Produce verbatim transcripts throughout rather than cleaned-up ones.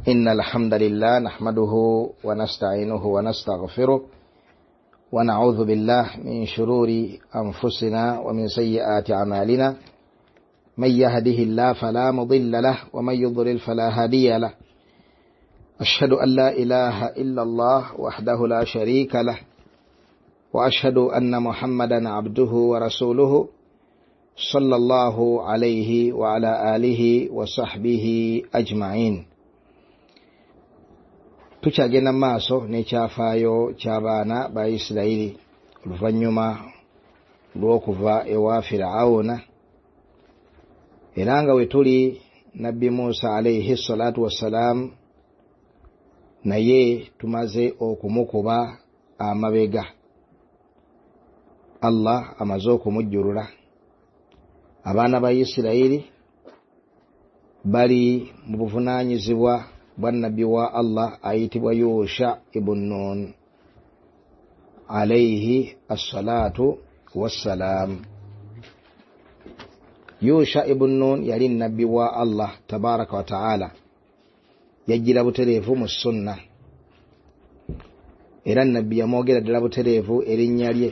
إن الحمد لله نحمده ونستعينه ونستغفره ونعوذ بالله من شرور أنفسنا ومن سيئات أعمالنا من يهده الله فلا مضل له ومن يضلل فلا هادي له أشهد أن لا إله إلا الله وحده لا شريك له وأشهد أن محمدا عبده ورسوله صلى الله عليه وعلى آله وصحبه أجمعين. Tukyagenda maaso n'ekyafaayo ky'abaana ba Isirayiri oluvannyuma lw'okuva ewa Firawuna, era nga we tuli Nabbi Musa alayhi salatu wassalaam naye tumaze okumukuba amabega. Allah amaze okumujjulula. Abaana ba Isirayiri bali mu buvunaanyizibwa bwa nabbi wa Allah ayitibwa Yusha ibn Nun alayhi assalatu wassalam. Yusha ibn Nun yali nabbi wa Allah tabaraka wa ta'ala, yajjira butereevu mu sunna, era nabbi yamwogera ddala butereevu erinnya lye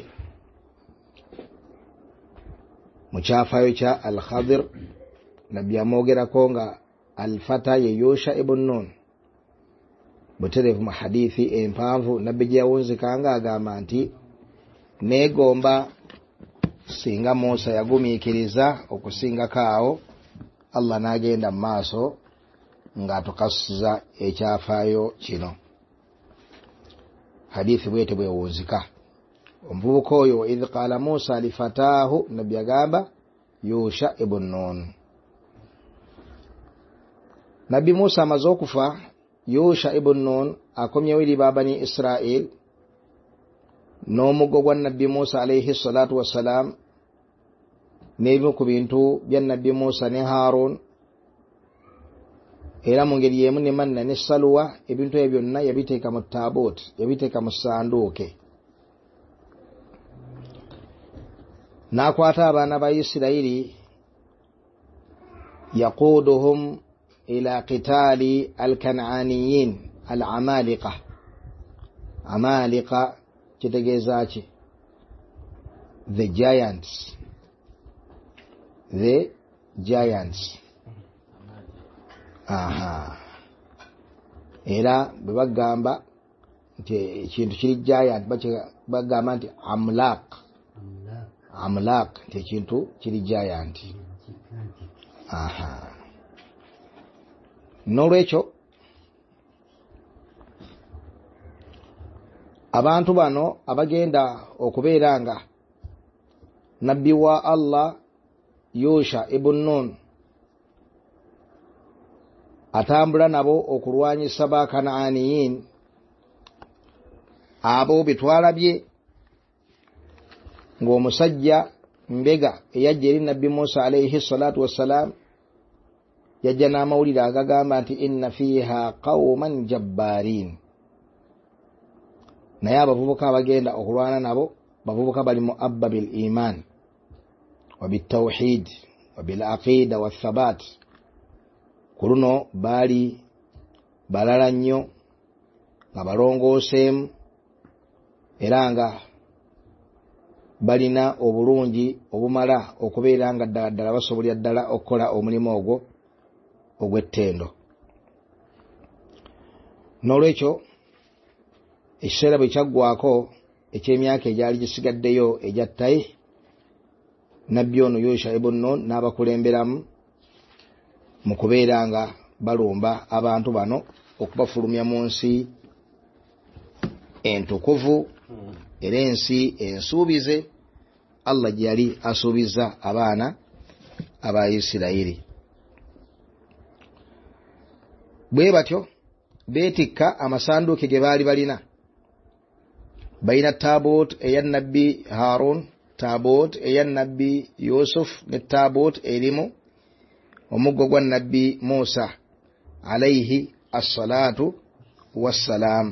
mu kyafaayo kya Al-Khadir. Nabbi yamwogerako nga Al-Fata ye Yusha ibn Nun butereevu mu hadithi empanvu. Nabbi gye yawunzikanga agamba nti neegomba singa Musa yagumiikiriza okusingako awo, Allah n'agenda mu maaso ng'atukasuza ekyafaayo kino. Hadithi bwete bwewunzika. Omuvubuka oyo idh qaala Musa lifataahu, nabbi agamba Yusha ibn Nun. Nabbi Musa amaze okufa, Yusha ibn Nun akomyewo eri Bani Israel n'omuggo gwa Nabbi Musa alayhi salatu wassalam n'ebimu ku bintu bya Nabbi Musa ne Harun, era mu ngeri y'emu ne manna ne saluwa. Ebintu ebyo byonna yabiteeka mu taabut, yabiteeka mu ssanduuke. N'akwata abaana ba Isirayiri yaquuduhum ila qitaali al-Kan'aniyin al-Amalika. Amalika kitegeeza ki? The giants. The giants. Aha. Era bwe bagamba nti ekintu kiri giant bagamba nti amlak. Amlak nti ekintu kiri giant. Aha. N'olwekyo abantu bano abagenda okubeera nga nabbi wa Allah Yusha ibn Nun atambula nabo okulwanyisa ba Kanaaniyin, abo bitwala bye ng'omusajja mbega eyajja eri Nabbi Musa alayhi salatu wassalam yajja n'amawulire agagamba nti inna fiha qawman jabbarin. Naye abavubuka abagenda okulwana nabo bavubuka bali mu abba bil iman wa bitawhid wa bil aqida wa thabat. Ku luno baali balala nnyo nga balongooseemu era nga balina obulungi obumala okubeera nga ddala ddala basobolera ddala okukola omulimu ogwo ogw'ettendo. N'olwekyo ekiseera bwe kyaggwako eky'emyaka egyali gisigaddeyo egya ttayi, nabbi ono Yusha ibn Nun n'abakulemberamu mu kubeera nga balumba abantu bano okubafulumya mu nsi entukuvu era ensi ensuubize Allah gye yali asuubiza abaana aba Isirayiri. Bwe batyo beetikka amasanduuke ge baali balina. Balina taabut eya nabbi Harun, taabut eya nabbi Yusuf ne taabut erimu omuggo gwa nabbi Musa alayhi assalatu wassalam.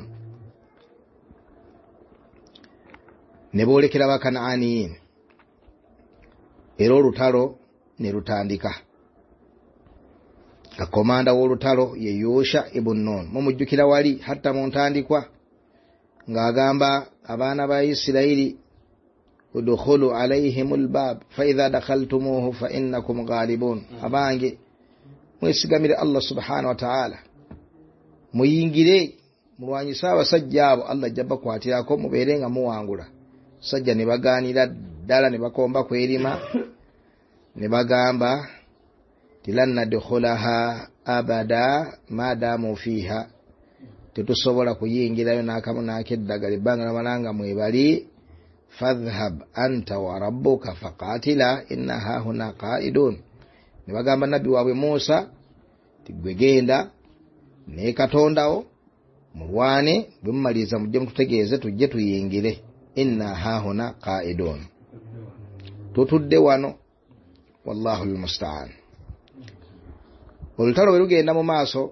Ne boolekera ba Kanaaniyin era olutalo ne lutandika. akomanda w'olutalo ye Yusha ibn Nun. Mumujjukira wali hatta mu ntandikwa ng'agamba abaana ba Isirayiri udkhulu alayhimul bab fa idha dakhaltumuhu fa innakum ghalibun. Abange mwesigamire Allah subhanahu wa ta'ala, muyingire mulwanyisa abasajja abo Allah jabba kwatirako mubeerenga muwangula. Sajja ne bagaanira ddala ne bakomba kwerima ne bagamba tilanna dukhulaha abada madamu fiha, tetusobola kuyingirayo n'akamu n'akeddagala ebbanga namalanga mwebali. Fadhhab anta wa rabbuka faqatila inna hahuna qaidun. Ne bagamba nabbi waabwe Musa tigwe genda ne Katondawo mulwane, bwe mumaliza mujje mututegeeze tujje tuyingire. Inna hahuna qaidun. Tutudde wano wallahu almusta'an. Olutalo bwe lugenda mu maaso,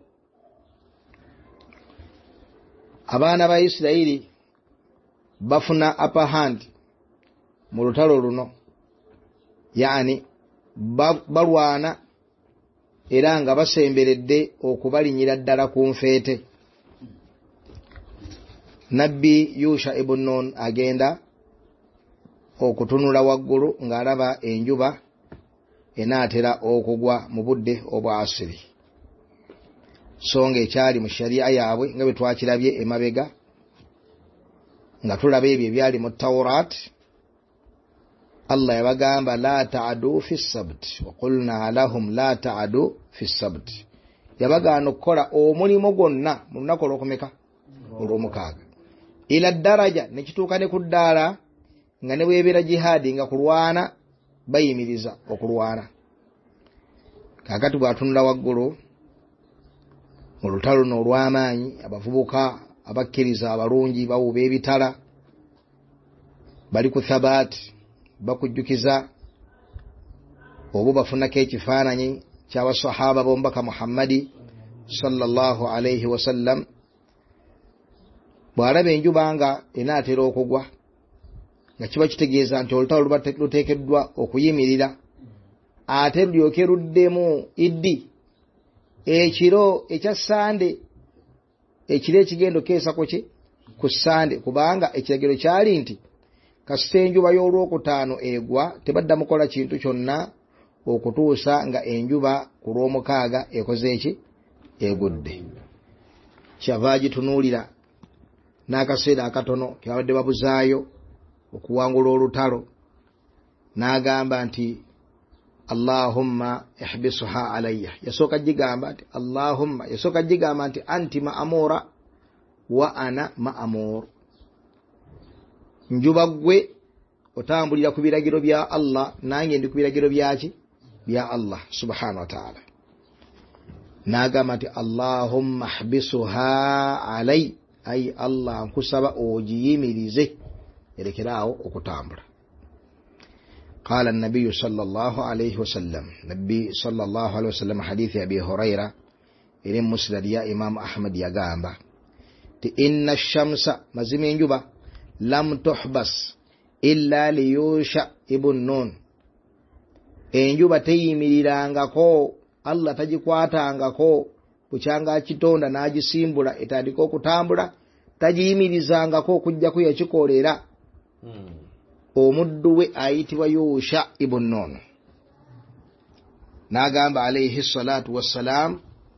abaana ba Isirayiri bafuna upper hand mu lutalo luno, yani balwana era nga basemberedde okubalinyira ddala ku nfeete. Nabbi Yusha ibn Nun agenda okutunula waggulu ng'alaba enjuba enaatera okugwa mu budde obwa asiri. So ng'ekyali mu sharia yaabwe nga bwe twakirabye emabega, nga tulaba ebyo ebyali mu Tawrat. Allah yabagamba la ta'adu fi sabt wa qulna lahum la ta'adu fi sabt. Yabagaana okukola omulimu gwonna mu lunaku olw'okumeka olw'omukaaga. Ila ddaraja ne kituuka ne ku ddaala nga ne bw'ebeera jihaadi nga kulwana bayimiriza okulwana. Kaakati bw'atunula waggulu mu lutalo luno olw'amaanyi, abavubuka abakkiriza abalungi bawuba ebitala bali ku thabaati, bakujjukiza obo bafunako ekifaananyi ky'abasahaba b'omubaka Muhammadi sallallahu alayhi wasallam. Bw'alaba enjuba nga enaatera okugwa nga kiba kitegeeza nti olutalo luba luteekeddwa okuyimirira, ate lulyoke luddemu iddi ekiro ekya Sande, ekiro ekigendo keesa ku ki ku Sande, kubanga ekiragiro kyali nti kasita enjuba y'olwokutaano egwa tebadda mukola kintu kyonna okutuusa nga enjuba ku lw'omukaaga ekoze eki egudde. Kyava gitunuulira n'akaseera akatono kebabadde babuzaayo okuwangula olutalo, n'agamba nti Allahumma ihbisuha alayya. Yasooka gigamba nti Allahumma, yasooka gigamba nti anti ma'amura wa ana ma'amur. Njuba gwe otambulira ku biragiro bya Allah, nange ndi ku biragiro byaki bya Allah subhanahu wa ta'ala. N'agamba nti Allahumma ihbisuha alay, ay Allah nkusaba ogiyimirize erekeraawo okutambula. قال النبي صلى الله عليه وسلم، نبي صلى الله عليه وسلم حديث أبي هريرة إلى مسند يا إمام أحمد يا جامبا إن الشمس مزمين جبا لم تحبس إلا ليوشع ابن نون. enjuba teyimirirangako, Allah tagikwatangako bukyanga kitonda n'agisimbula etandika okutambula, tagiyimirizangako okujjako yakikolera hmm. omuddu we ayitibwa Yusha ibn Nun. N'agamba alayhi salatu wassalam,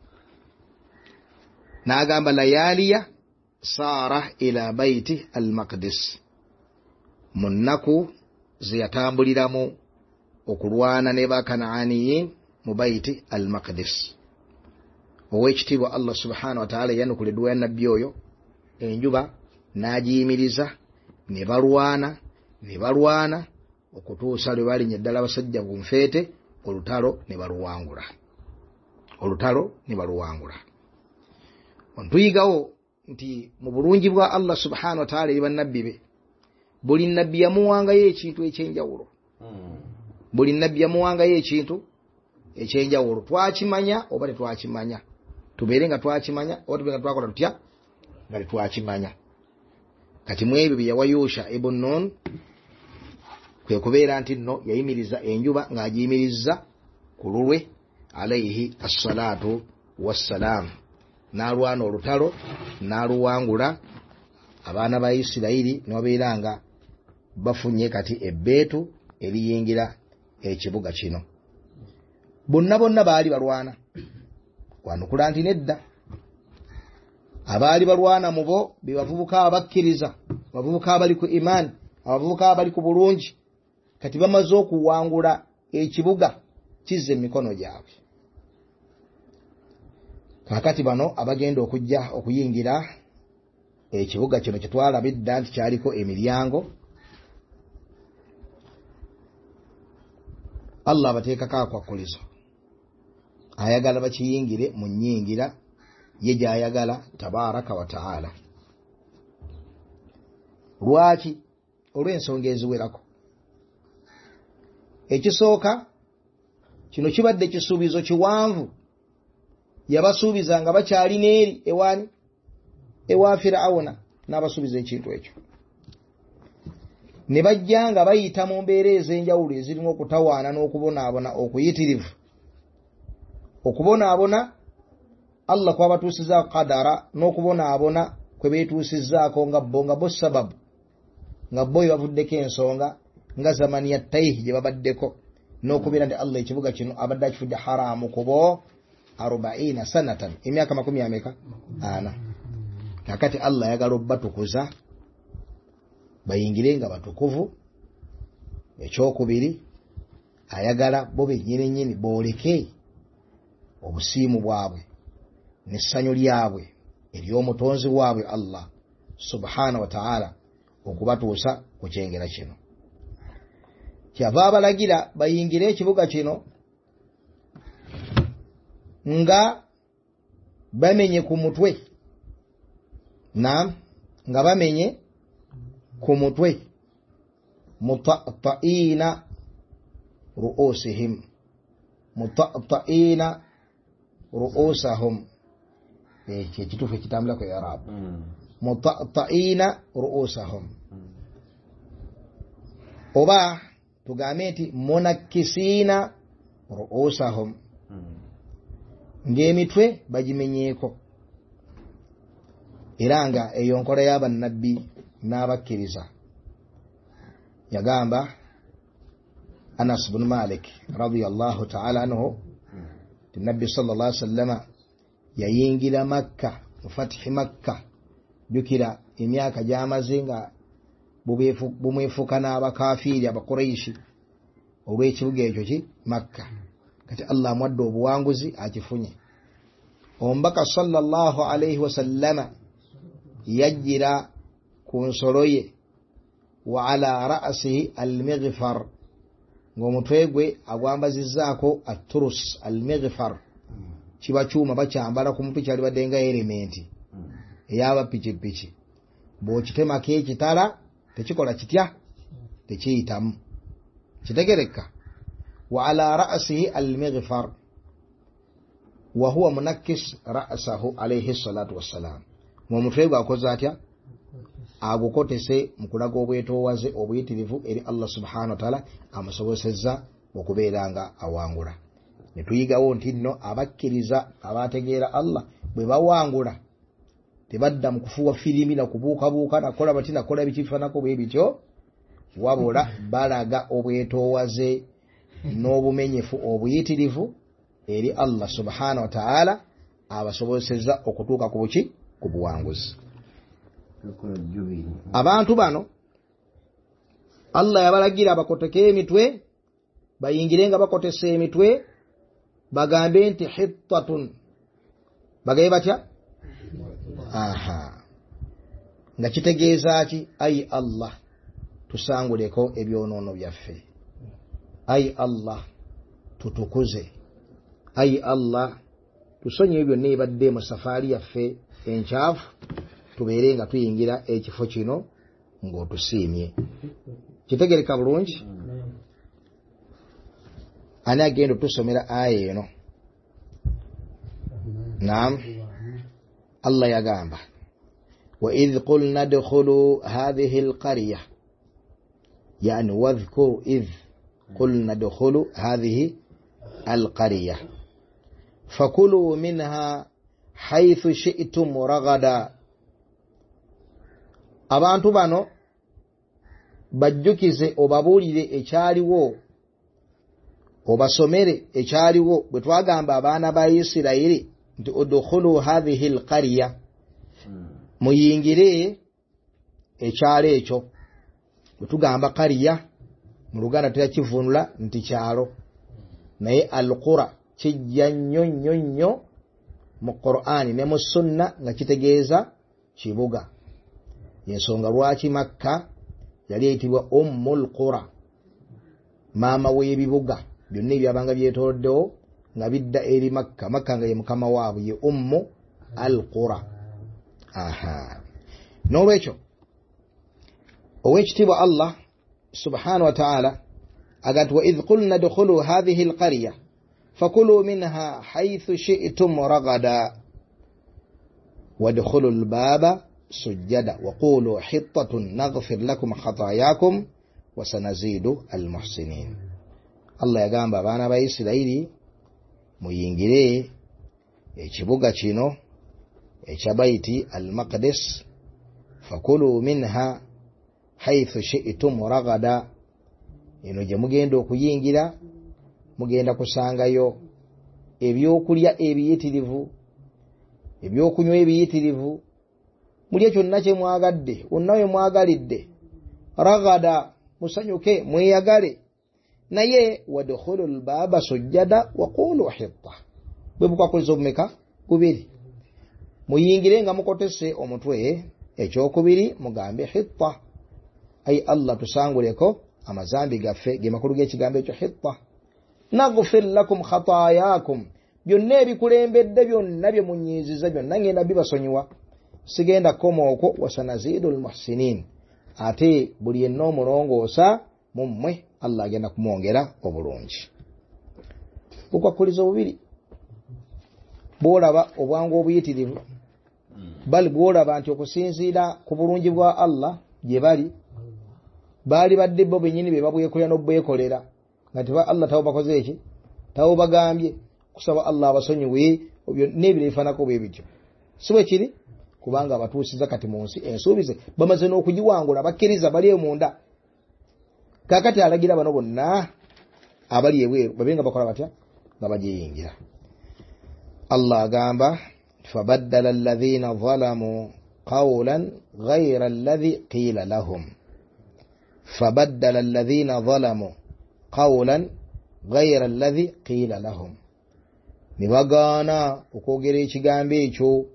n'agamba layaliya sara ila baiti al-Maqdis, munnaku ziyatambuliramu okulwana ne bakanaaniyin mu baiti al-Maqdis. Owekitiibwa Allah subhanahu wa ta'ala yanukuliddwa ya nabbi oyo, enjuba n'agiyimiriza ne balwana ne balwana okutuusa lwe balinnya ddala abasajja ku nfeete, olutalo ne baluwangula. Olutalo ne baluwangula. Ontuyigawo nti mu bulungi bwa Allah subhanahu wa ta'ala eri bannabbi be, buli nabbi yamuwangayo ekintu ekyenjawulo. Hmm. Buli nabbi yamuwangayo ekintu ekyenjawulo. Twakimanya oba tetwakimanya, tubeere nga twakimanya oba tubeere nga twakola tutya nga tetwakimanya. Kati mu ebyo bye yawa Yusha ibn Nun kwe kubeera nti nno yayimiriza enjuba ng'agiyimiriza ku lulwe, alayhi assalatu wassalam n'alwana olutalo n'aluwangula abaana ba Isirayiri n'obeeranga bafunye kati ebbeetu eriyingira ekibuga kino. Bonna bonna baali balwana wanukula nti nedda abaali balwana mu bo be bavubuka abakkiriza, abavubuka abali ku imaani, abavubuka abali ku bulungi, kati bamaze okuwangula ekibuga kizze emikono gyabwe. Kakati bano abagenda okujja okuyingira ekibuga kino kye twalabidda nti kyaliko emiryango, Allah abateekako akwakulizo, ayagala bakiyingire mu nnyingira ye gy'ayagala tabaaraka wa ta'ala. Lwaki? Olw'ensonga eziwerako. Ekisooka kino kibadde kisuubizo kiwanvu yabasuubiza nga bakyali n'eri ewaani ewa Firawuna n'abasuubiza ekintu ekyo. Ne bajja nga bayita mu mbeera ez'enjawulo ezirimu okutawaana n'okubonaabona okuyitirivu. Okubonaabona Allah kwabatuusizzaako kadara, n'okubonaabona kwe beetuusizzaako nga bo nga bo sababu, nga bo bavuddeko ensonga nga zamani ya taihi gye babaddeko, n'okubeera nti Allah ekibuga kino abadde akifudde haraamu kubo arobaina sanatan, emyaka makumi ameka ana. Kakati Allah ayagala obbatukuza bayingire nga batukuvu. Ekyokubiri ayagala bo bennyini nnyini booleke obusiimu bwabwe n'essanyu lyabwe ery'omutonzi waabwe Allah subhanahu wa ta'ala okubatuusa ku kyengera kino. Kyava abalagira bayingire ekibuga kino nga bamenye ku mutwe, naam, nga bamenye ku mutwe, muta'ta'ina ru'usihim, muta'ta'ina ru'usahum. Ekyo ekituufu ekitambula ku Arabu, muta'ta'ina ru'usahum, oba tugambe nti munakkisiina ru'usahum, ng'emitwe bagimenyeeko. Era nga eyo nkola y'abannabbi n'abakkiriza. Yagamba Anas bin Malik radiyallahu ta'ala anhu ti Nabbi sallallahu alaihi wasallam yayingira Makka, mu Fathi Makka, jukira emyaka gy'amaze nga bumwefuka n'abakafiiri abakuraishi olw'ekibuga ekyo ki Makka. Kati Allah amwadde obuwanguzi akifunye. Omubaka sallallahu alaihi wasallama yajjira ku nsolo ye wa ala ra'sihi al-mighfar, ng'omutwe gwe agwambazizzaako at-turus. Al-mighfar kiba kyuma bakyambala ku mutwe, kyali badde nga elementi ey'aba pikipiki. Bw'okitemako ekitala tekikola kitya, tekiyitamu. Kitegereka. Wa ala ra'sihi al-mighfar wa huwa munakkis ra'sahu alayhi salatu wassalam. Mu mutwe gwe akoze atya? Agukotese mu kulaga obwetoowaze obuyitirivu eri Allah subhanahu wa ta'ala amusobozesezza okubeera nga awangula. Ne tuyigawo nti nno abakkiriza abategeera Allah bwe bawangula tebadda mu kufuwa filimi na kubuukabuuka nakola bati nakola bikifanako bwe bityo, wabula balaga obwetoowaze n'obumenyefu obuyitirivu eri Allah subhanahu wa ta'ala abasobozesezza okutuuka ku buki, ku buwanguzi. Abantu bano Allah yabalagira abakoteke emitwe, bayingire nga bakotese emitwe, bagambe nti hittatun, bagaye batya? Aha, nga kitegeeza ki? Ayi Allah tusanguleko ebyonoono byaffe, ayi Allah tutukuze, ayi Allah tusonye byonna ebadde mu safaari yaffe enkyafu, tubeere nga tuyingira ekifo kino ng'otusiimye. Kitegereka bulungi? Ani agenda otusomera aya eno? Naam, Allah yagamba wa idh qulna dkhulu hadhihi alqarya, yani wadhkuru idh qulna dkhulu hadhihi alqarya, fakulu minha haythu shi'tum ragada. Abantu bano bajjukize obabuulire ekyaliwo, obasomere ekyaliwo bwe twagamba abaana ba Isirayiri nti udkhulu hadhihi alqarya, muyingire ekyalo ekyo. Bwe tugamba qarya mu Luganda tuyakivunula nti kyalo, naye alqura kijja nnyo nnyo nnyo mu Qur'ani ne mu Sunna nga kitegeeza kibuga. Yensonga lwaki Makka yali eyitibwa Ummul Qura, maama w'ebibuga byonna ebyabanga byetooloddewo nga bidda eri Makka. Makka nga ye mukama waabwe, ye Ummu al-Qura. Aha, n'olwekyo ow'ekitiibwa Allah subhanahu wa ta'ala agati wa idh qulna dukhulu hadhihi alqarya fakulu minha haythu shi'tum ragada wadkhulu albaba sujjada wa qulu hittatun naghfir lakum khatayakum wa sanazidu almuhsinin. Allah yagamba abaana ba Isirayiri muyingire ekibuga kino ekya Baiti al-Maqdis, fakulu minha haythu shi'tum ragada. Eno gye mugenda okuyingira mugenda kusangayo ebyokulya ebiyitirivu, ebyokunywa ebiyitirivu, mulye kyonna kye mwagadde, wonna we mwagalidde. Ragada, musanyuke mweyagale. Naye wadkhulu albaba sujjada wa qulu hitta. Bwe bukakuliza obumeka kubiri, muyingire nga mukotese omutwe. Ekyokubiri mugambe hitta, ay Allah tusanguleko amazambi gaffe, ge makulu g'ekigambo ekyo hitta. Naghfir lakum khatayakum, byonna ebikulembedde byonna bye munyiiziza byonna ngenda bibasonyiwa, sigenda koma okwo. Wasanazidu almuhsinin, ate buli yenna omulongoosa mu mmwe Allah agenda kumwongera obulungi. Bukwakuliza obubiri, bwolaba obwangu obuyitirivu, bali bwolaba nti okusinziira ku bulungi bwa Allah gye bali, baali badde bo bennyini be babwekolera n'obwekolera nga tiba Allah tawo bakoze eki, tawo bagambye kusaba Allah abasonyiwe n'ebiro ebifaanako bwe bityo. Si bwe kiri, kubanga abatuusiza kati mu nsi ensuubize bamaze n'okugiwangula, bakkiriza bali munda. Kakati alagira bano bonna abali ebweru babenga bakola batya, nga bagiyingira. Allah agamba fabaddala alladhina zalamu qawlan ghayra alladhi qila lahum. Fabaddala alladhina zalamu qawlan ghayra alladhi qila lahum. Nibagaana okwogera ekigambo ekyo,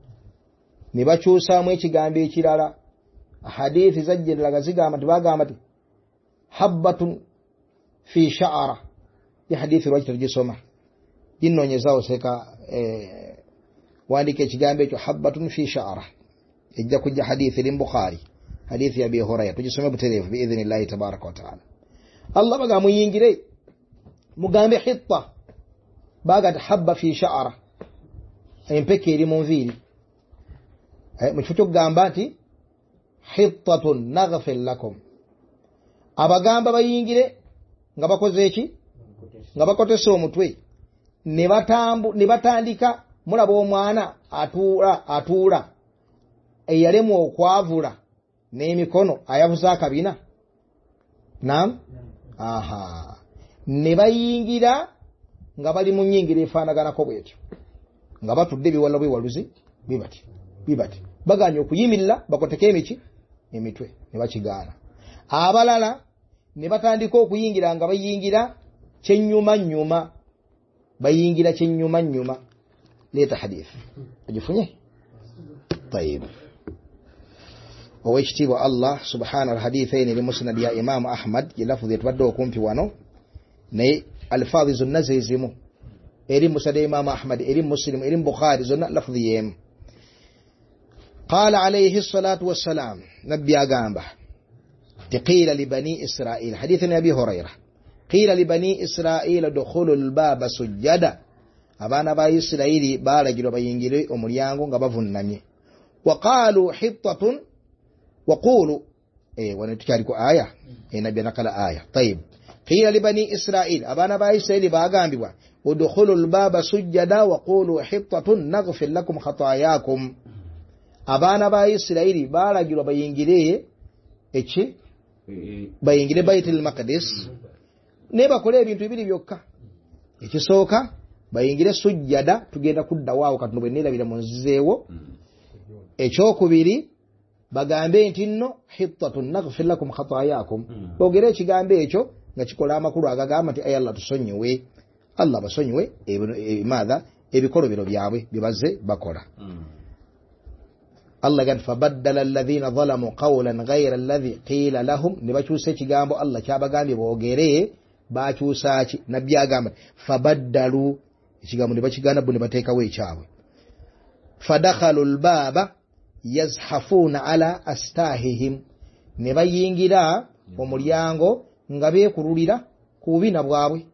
ne bakyusaamu ekigambo ekirala. Hadithi zajjiraga zigamba nti bagamba nti habbatun fi sha'ara. Ya hadithi lwaki tugisoma ginnoonyezaawo seka eh, wandika ekigambo ekyo habbatun fi sha'ara, ejja kujja hadithi eri mu Bukhari, hadithi ya Abi Hurayra, tugisome butereevu biidhnillahi tabaraka wa taala. Allah baga muyingire mugambe hitta, baga habba fi sha'ara, empeke eri mu nviiri. Mu kifo ky'okugamba nti hittatun naghfir lakum, abagamba bayingire nga bakoze eki, nga bakotesa omutwe, ne batambu ne batandika. Mulaba omwana atuula atuula eyalemu okwavula n'emikono ayavuza akabina. Naam, aha, ne bayingira nga bali mu nnyingira efaanaganako bwetyo, nga batudde biwala bwewaluzi bibati bibati, baganya okuyimirira bakoteke emiki emitwe, ne bakigaana. Abalala ne batandika okuyingira nga bayingira kyennyuma nnyuma, bayingira kyennyuma nnyuma. Leeta hadith agifunye tayib. Owekitiibwa Allah subhanahu wa hadithaini li musnad ya Imam Ahmad, ye lafudhi etubadde okumpi wano, naye alfaadhi zonna zezimu, eri musnad ya Imam Ahmad, eri Muslim, eri Bukhari, zonna lafudhi yemu. Qala alayhi salatu wassalam, nabbi agamba qila li bani Israil, hadithu Abi Hurayra, qila li bani Israil dukhulu albaba sujjada, abaana ba Isirayiri balagirwa bayingire omulyango nga bavunnamye. Wa qalu hittatun wa qulu, eh wana tukyali ku aya, eh nabbi nakala aya. Tayib, qila li bani Israil, abaana ba Isirayiri bagambibwa udkhulul baba sujjada wa qulu hittatun naghfir lakum khatayakum. Abaana ba Isirayiri balagirwa bayingire echi bayingire Baitul Maqdis ne bakole ebintu bibiri byokka. Ekisooka bayingire sujjada tugenda kudda waawo katuno bwe nerabira mu nzizeewo. Ekyokubiri bagambe nti nno hittatun naghfir lakum khatayakum. Bogere ekigambo ekyo nga kikola amakulu agagamba nti ay Allah tusonyiwe. Allah basonyiwe ebimaadha ebikolobero byabwe bibaze bakola. Allah gan fabaddala alladhina zalamu qawlan ghayra alladhi qila lahum. Nibakyusa ekigambo Allah kyabagambye boogere bakyusa ki nabbi agamba fabaddalu ekigambo nibakigana bo nibateekawo ekyabwe. Fadakhalu albaba yazhafuna ala astahihim. Ne bayingira omulyango nga beekululira ku bubina bwabwe.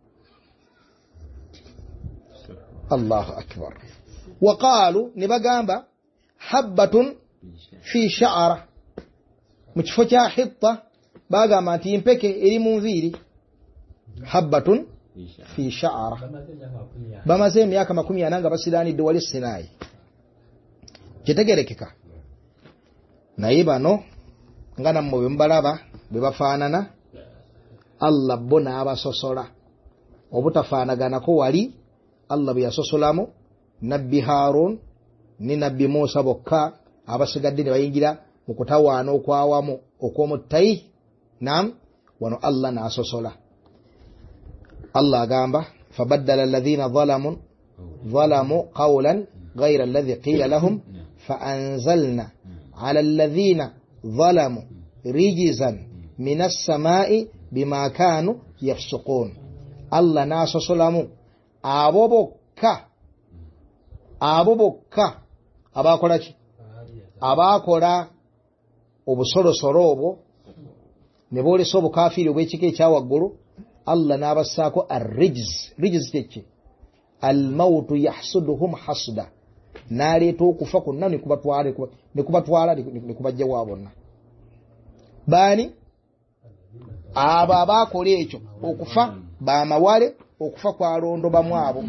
Allahu akbar. Waqalu ne bagamba habbatun fi sha'ara. Mu kifo kya hitta bagamba nti mpeke eri mu nviiri. Habbatun fi sha'ara. Bamaze emyaka makumi ana nga basiranidde wali Sinai. Kitegerekeka. Naye bano nga nammwe bwe mubalaba bwe bafaanana Allah bo n'abasosola obutafaanaganako wali Allah bwe yasosolamu nabbi Harun ne nabbi Musa bokka abasigadde ne bayingira mu kutawaana okwawamu okw'omuttayi. Naam, wano Allah n'asosola. Allah agamba fabaddala alladhina zalamu zalamu qawlan ghayra alladhi qila lahum faanzalna ala alladhina zalamu rijzan minas samai bima kanu yafsuqun. Allah n'asosolamu abo bokka abo bokka abakola ki abakola obusolosolo obwo ne boolesa obukafiiri obw'ekika ekyawaggulu. Allah n'abassaako ar-rijz. Rijz kyeki al-mautu yahsuduhum hasda. N'aleeta okufa kwonna ne kubatwala ne kubajja wa bonna. Baani abo abaakola ekyo okufa baamawale okufa kwalondobamu abo.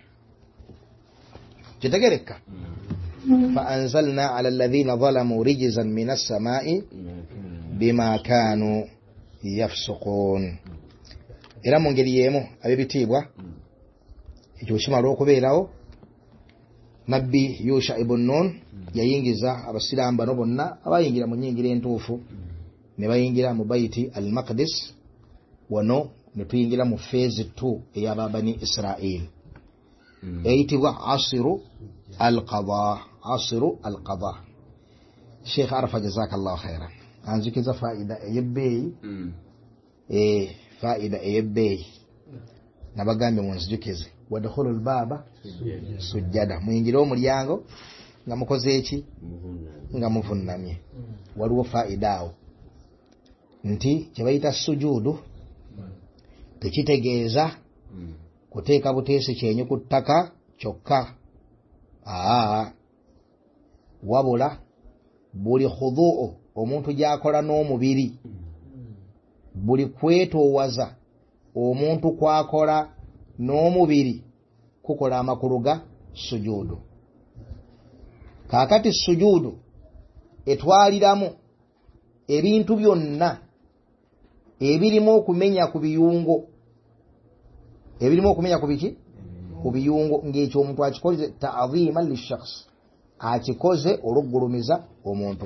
Kitegereka. Faanzalna ala alladhina zalamu rijzan minas samai bima kanu yafsuqun. Era mu ngeri y'emu ab'ebitiibwa ekyo kimala okubeerawo nabbi Yusha ibn Nun yayingiza abasiraamu bano bonna abayingira mu nnyingira entuufu ne bayingira mu Baiti al-Maqdis. Wano ne tuyingira mu phase two ey'ababani Israel eyitibwa asiru al-qada. Asiru al-qada. Sheikh Arafa jazakallahu khairan anzikiza faida eyebbeeyi eh faida eyebbeeyi nabagambe munzijukize wadkhulul baba sujjada. Muyingire omulyango nga mukoze eki nga muvunnamye. Waliwo faida awo nti kyebayita sujudu tekitegeeza kuteeka buteesi kyenyu ku ttaka kyokka. Aa wabula buli khuduu omuntu gyakola n'omubiri, buli kwetoowaza omuntu kwakola n'omubiri kukola amakulu ga sujudu. Kaakati sujudu etwaliramu ebintu byonna ebirimu okumenya ku biyungo, ebirimu okumenya ku biki ku biyungo, ng'ekyo omuntu akikoze ta'dhiman lishakhs, akikoze olw'oggulumiza omuntu.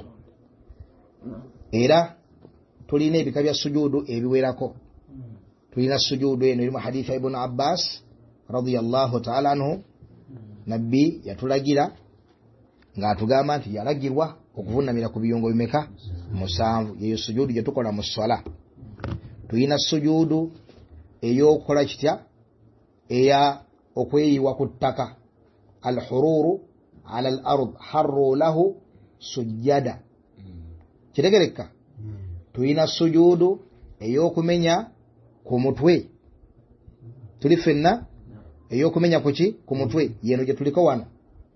Era tulina ebika bya sujudu ebiwerako. Tulina sujudu eno eri mu hadithi ya Ibn Abbas radiyallahu ta'ala anhu. Nabbi yatulagira ng'atugamba nti yalagirwa okuvunamira ku biyungo bimeka musanvu. Yeyo sujudu gye tukola mu swala. Tulina sujudu ey'okukola kitya eya okweyiwa ku ttaka, al-hururu ala al-ard harru lahu sujjada. Kitegereka. Tulina sujudu ey'okumenya ku mutwe. Tuli fenna ey'okumenya kuki ku mutwe, yeno gye tuliko wano.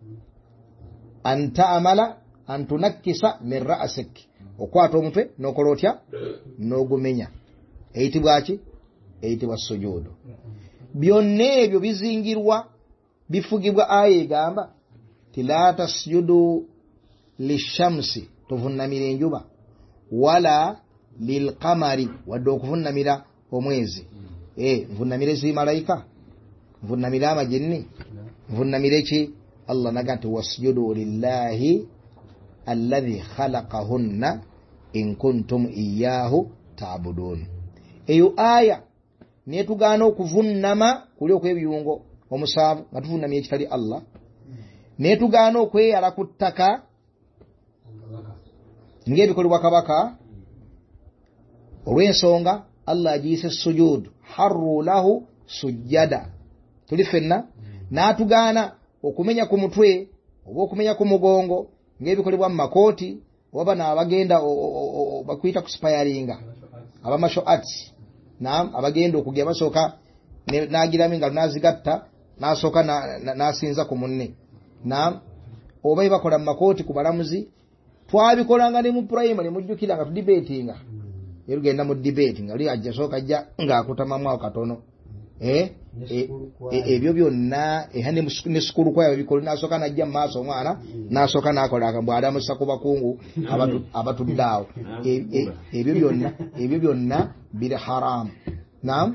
Anta amala antunakkisa min ra'sik, okwata omutwe n'okola otya n'ogumenya. Eyitibwa ki? Eyitibwa sujudu. byonna ebyo bizingirwa bifugibwa aya egamba la tasjudu lishamsi tuvunamira enjuba wala lilqamari wadde okuvunamira omwezi eh nvunamire zi malaika nvunamira amajinni nvunamire ki Allah nagati wasjudu lillahi alladhi khalaqahunna in kuntum iyyahu ta'budun. Eyo aya netugana okuvunama kuli okwebiyungo omusavu nga tuvunamye ekitali Allah netugana okweyala ku ttaka ng'ebikolebwa kabaka olw'ensonga Allah agiyise sujud harru lahu sujjada tuli fenna n'atugana okumenya ku mutwe oba okumenya ku mugongo ng'ebikolebwa mu makooti oba n'abagenda bakwita ku spayaringa aba martial arts naam abagenda okugya basooka n'agiramu engalo n'azigatta n'asooka n'asinza ku munne naam oba bakola mu makooti ku balamuzi twabikolanga ne mu primary mujjukira nga tudibetinga erugenda mu debate nga oli ajja sooka ajja ng'akutamamu ako katono eh ebyo byonna ehane ne sukulu kwa bikola n'asooka n'ajja mu maaso omwana n'asooka n'akola akambwa adamusa ku bakungu abatuddawo ebyo byonna ebyo byonna biri haramu naam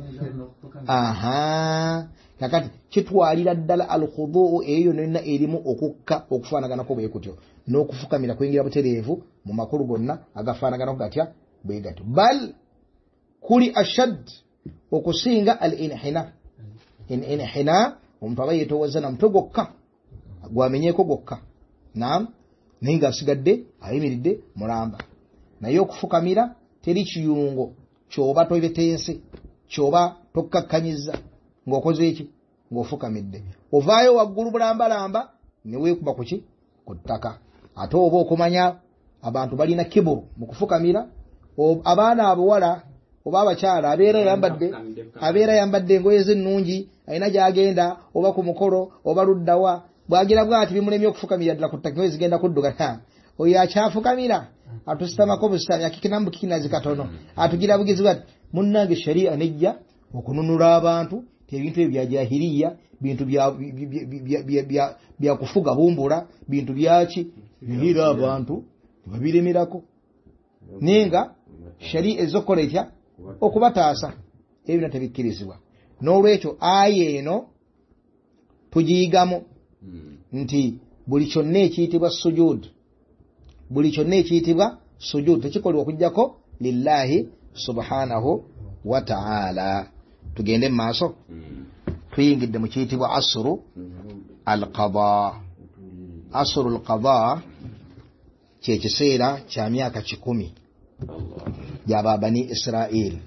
aha kakati kitwalira ddala al-khudu' eyo nonna erimu okukka okufaanaganako bwe kutyo n'okufukamira kwingira butereevu mu makulu gonna agafaanaganako gatya bwe gatyo bal kuli ashad okusinga al-inhina inhina omuntu aba yeetowooza na mutwe gwokka gwamenyeeko gwokka naam naye ng'asigadde ayimiridde mulamba naye okufukamira teri kiyungo kyoba tobetense kyoba tokkakkanyiza ng'okoze eki ng'ofukamidde ovaayo waggulu bulambalamba ne weekuba ku ki ku ttaka ate oba okumanya abantu balina kiburu mu kufukamira abaana abawala oba abakyala abeera yambadde abeera yambadde engoye z'ennungi alina gy'agenda oba ku mukolo oba luddawa bwagira bw'ati bimulemye okufukamira ddala ku ttaka zigenda kudduka oyo akyafukamira atusitamako busitami akikinamu kikinazi katono atugira bugizi bwati munnange sharia nejja okununula abantu ebintu ebyo bya jahiliya bintu bya bya bya kufuga bumbula bintu byaki bihira abantu babiremerako ninga sharia ezokola etya okubataasa ebyo natebikirizibwa n'olwekyo aya eno tugiyigamu nti buli kyonna ekiyitibwa sujud buli kyonna ekiyitibwa sujud tekikolebwa okujjako lillahi subhanahu wa ta'ala. Tugende maaso tuyingidde mu kiyitibwa asru al-qada. Asru al-qada kye kiseera kya myaka kikumi gy'aba bani Israel.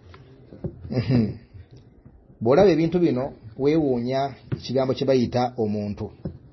Bw'olaba ebintu bino weewuunya ekigambo kye bayita omuntu.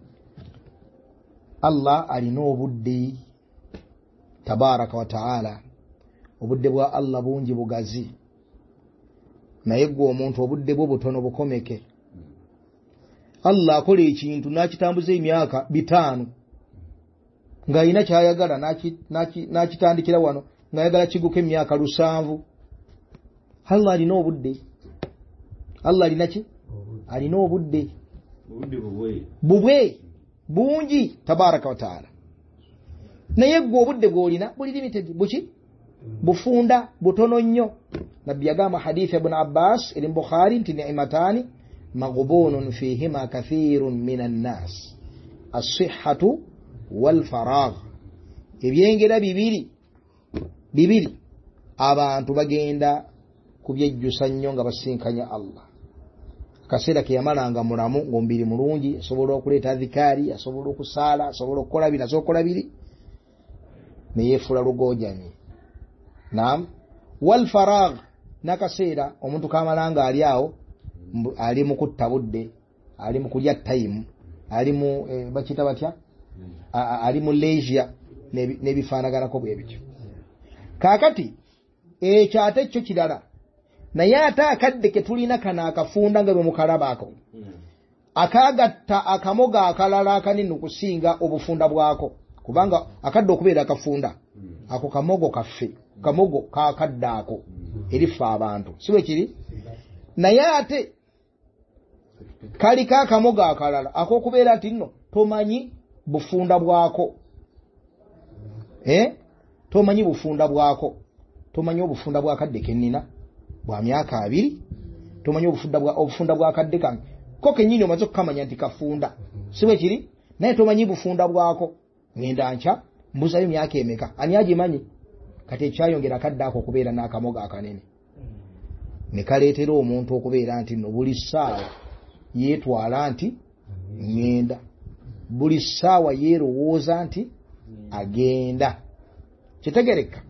Allah alina obudde tabaraka wa ta'ala, obudde bwa Allah bungi bugazi, naye gwe omuntu obudde bwo butono bukomeke. Allah akola ekintu n'akitambuza emyaka bitaano ng'alina kyayagala n'akitandikira wano ng'ayagala kiguke emyaka lusanvu. Allah alina obudde. Allah alina ki? Alina obudde bubwe bungi tabaraka wa ta'ala, naye gwe obudde bw'olina buli limited buki bufunda butono nnyo. Nabbi yagamba hadithi ya Ibn Abbas eri Bukhari nti ni'matani maghbunun fihima kathirun minan nas as-sihhatu wal faragh. Ebyengera bibiri bibiri abantu bagenda kubyejjusa nnyo nga basinkanya Allah. Kaseera ke yamalanga mulamu ng'omubiri mulungi, asobola okuleeta dhikari, asobola okusaala, asobola okukola bino asobola biri, ne yeefula lugojami. Naam, wal faragh, nakaseera omuntu kamalanga ali awo ali mu kutta budde, ali mu kulya time, ali mu eh, bakita batya ali mu leisure n'ebifaanaganako bwe bityo. Kaakati ekyo ate kyo kirala, naye ate akadde ke tulina kana akafunda nga bwe mukalabaako akagatta akamoga akalala akanene okusinga obufunda bwako, kubanga akadde okubeera akafunda ako kamogo kaffe, kamogo kakadde ako erifa abantu si bwe kiri. Naye ate kali kakamoga akalala akokubeera nti nno tomanyi bufunda bwako eh tomanyi bufunda bwako tomanyi obufunda bwa kadde kennina bwa myaka abiri tomanyi obufunda bwa obufunda bwa kadde kange ko kenyini omaze kukamanya nti kafunda siwe kiri naye tomanyi bufunda bwako ngenda ncha mbuzayo myaka emeka ani agimanyi kati ekyayongera kadde ako kubeera n'akamoga akanene ne kaleetera omuntu okubeera nti no buli ssaawa yeetwala nti ngenda buli ssaawa yeerowooza nti agenda kitegereka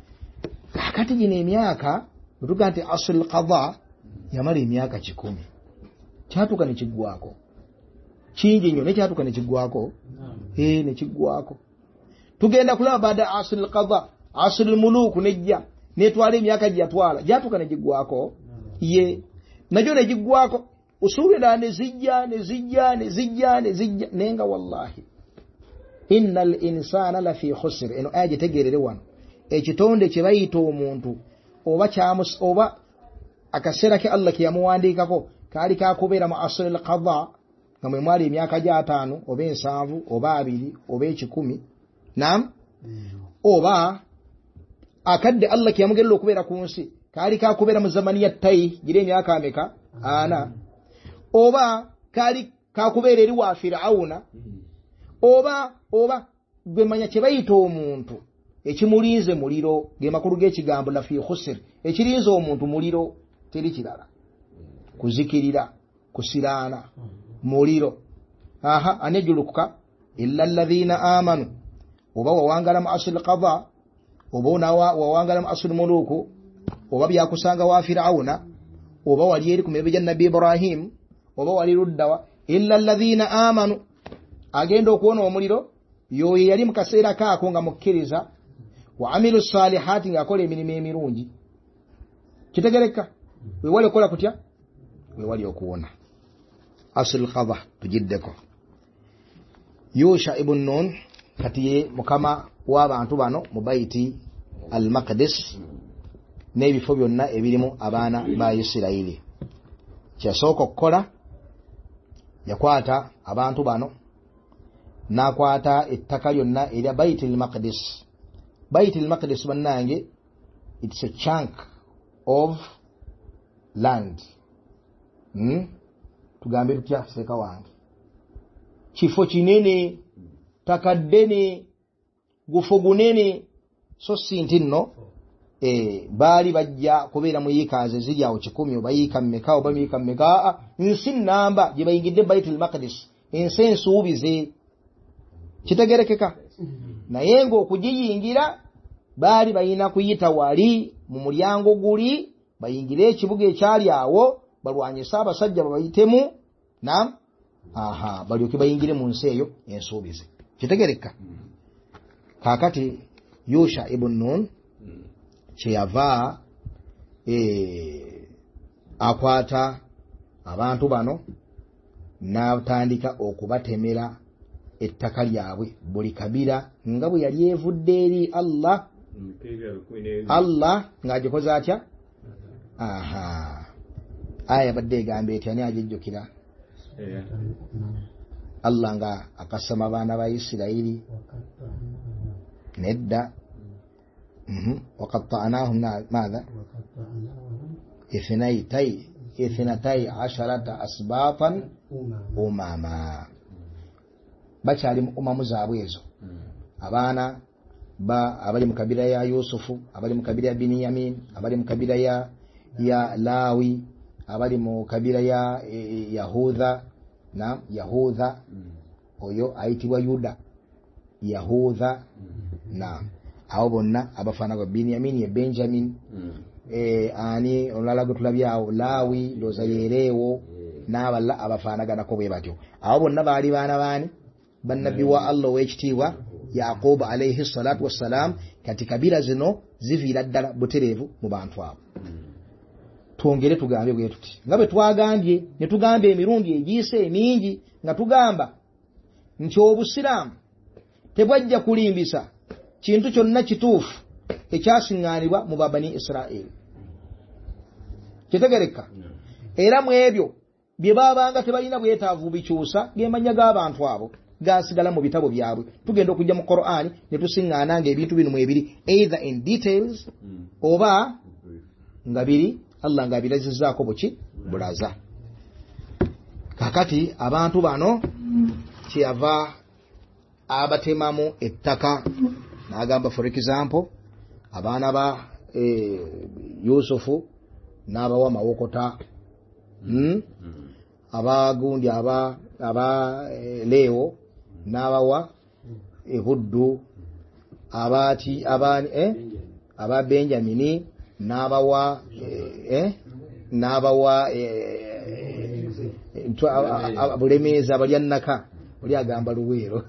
kakati gino emyaka bwetuga nti asl qadha yamala emyaka kikumi kyatuka ne kiggwako kingi nnyo ne kyatuka ne kiggwako eh ne kiggwako tugenda kulaba baada asl qadha asl muluk nejja netwala emyaka gyatwala gyatuka ne giggwako ye najo ne giggwako usuubira ne zijja ne zijja ne zijja ne zijja nenga wallahi innal insana la fi khusr eno aje tegerere wano ekitonde kye bayita omuntu oba kyamus oba akasera ke Allah kiyamuwandikako kali kakubeera mu asl al-qadha nga mwe mwali emyaka gya ataano oba ensanvu oba abiri oba ekikumi naam oba akadde Allah kiyamugerera okubeera ku nsi kali kakubeera mu zamani ya tayi gire emyaka ameka ana oba kali kakubeera eri wa Firauna oba oba gwe manya kye bayita omuntu ekimulinze muliro ge makulu g'ekigambo la fi khusr ekirinze omuntu muliro teri kirala kuzikirira kusirana muliro aha anejulukuka illa alladhina amanu oba wawangala mu asl qadha oba nawa wawangala mu asl muluku oba byakusanga wa Firauna oba wali eri ku mebe ja Nabi Ibrahim oba wali ruddawa illa alladhina amanu agenda okuona omuliro yoye yali mu kaseera kaako nga mukkiriza wa amilu salihati nga akola emirimu emirungi kitegereka we wali okola kutya we wali okuwona asl qadha tujiddeko Yusha ibn Nun kati ye mukama w'abantu bano mu baiti al-Maqdis n'ebifo byonna ebirimu abaana ba Isirayiri kyasooka okukola yakwata abantu bano nakwata ettaka lyonna erya baiti al-Maqdis baiti al-Maqdis bannange it's a chunk of land hmm? tugambe tutya seka wange kifo kinene takaddene gufo gunene so sinti nno eh bali bajja kubeera mu yikaze ziri awo kikumi oba yika mmeka oba yika mmeka nsi namba gye bayingidde Baitul Maqdis ensi ensuubize kitegerekeka naye ngo okugiyingira bali bayina kuyita wali mu mulyango guli bayingire ekibuga ekyali awo balwanyisa abasajja babayitemu naam aha bali okibayingire mu nsi eyo ensuubize kitegereka kakati Yusha ibn Nun kyeyava eh akwata abantu bano n'atandika okubatemera ettaka lyabwe buli kabira nga bwe yali evudde eri Allah Allah ng'agikoze atya aha aya badde egambe eti ani agijjukira Allah nga akasama abaana ba Isirayiri nedda mhm waqatta'nahum madha ithnaytay ithnatay asharata asbatan umama bachali umamu zaabwe ezo abaana ba abali mu kabira ya Yusufu abali mu kabira ya Binyamin abali mu kabira ya ya Lawi abali mu kabira ya e, Yahudha na Yahudha oyo aitibwa Yuda Yahudha na abo bonna abafana ba Binyamin ya Benjamin eh ani olala gutulabyawo Lawi ndoza yerewo n'aballa abafaanagana ko bwe batyo abo bonna baali baana baani bannabi wa Allah wekitiibwa Yaqub alayhi salatu wassalam kati kabira zino zivira ddala buterevu mu bantu abo tuongere tugambe bwe tuti nga bwe twagambye ne tugambe emirundi egiise emingi nga tugamba nti obusiramu tebwajja kulimbisa kintu kyonna kituufu ekyasiŋŋaanibwa mu babani Israeli kitegereka era mu ebyo bye babanga tebalina bwetaavu bikyusa gemanya g'abantu abo gasigala mu bitabo byabwe. Tugenda okujja mu Qur'an ne tusiŋŋaana ng'ebintu bino mu ebiri, either in details oba nga biri Allah ng'abirazizzaako buki bulaza. Kakati abantu bano kyeyava abatemamu ettaka n'agamba, for example abaana ba eh, Yusufu n'abawa mawokota, hmm? abagundi aba aba eh, Leo n'abawa ehuddu, abati abani eh aba Benjamini n'abawa eh, eh n'abawa eh, bulemeza abalyannaka oli agamba luweero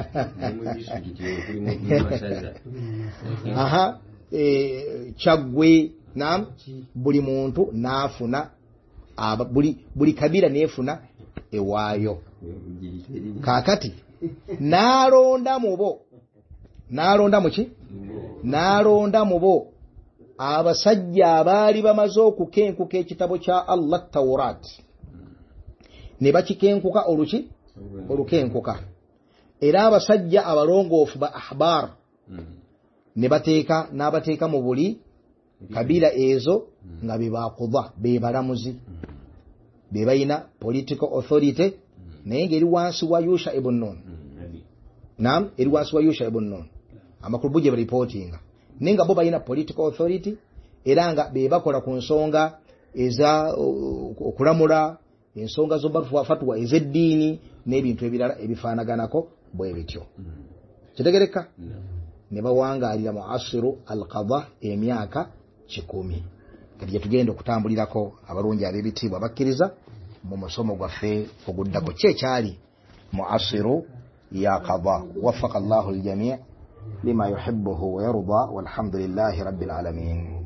aha eh, Kyaggwe nam buli muntu n'afuna aba buli buli kabira neefuna ewaayo. Kakati n'alonda mubo n'alonda muki n'alonda mubo abasajja abaali bamaze okukenkuka ekitabo kya Allah Tawrat, ne bakikenkuka oluki olukenkuka, era abasajja abalongoofu ba ahbar ne bateeka n'abateeka mu buli kabila ezo nga be bakuba be balamuzi be balina political authority, naye ngeri wansi wa Yusha ibn Nun. Naam, eri wansi wa Yusha ibn Nun amakulu buje reportinga nenga bo balina political authority era nga be bakola ku nsonga eza okulamula ensonga zo bafu fatwa ez'eddiini n'ebintu ebirala ebifaanaganako bwe bityo. Kitegereka ne bawangaalira mu asiru al-qada emyaka kikumi. Kati tugenda okutambulirako abalungi ab'ebitiibwa bakkiriza mu musomo gwaffe oguddako kyekyali mu asiru ya qada. Waffaqa Allahu al-jami' lima yuhibbuhu wa yarda walhamdulillahi rabbil alamin.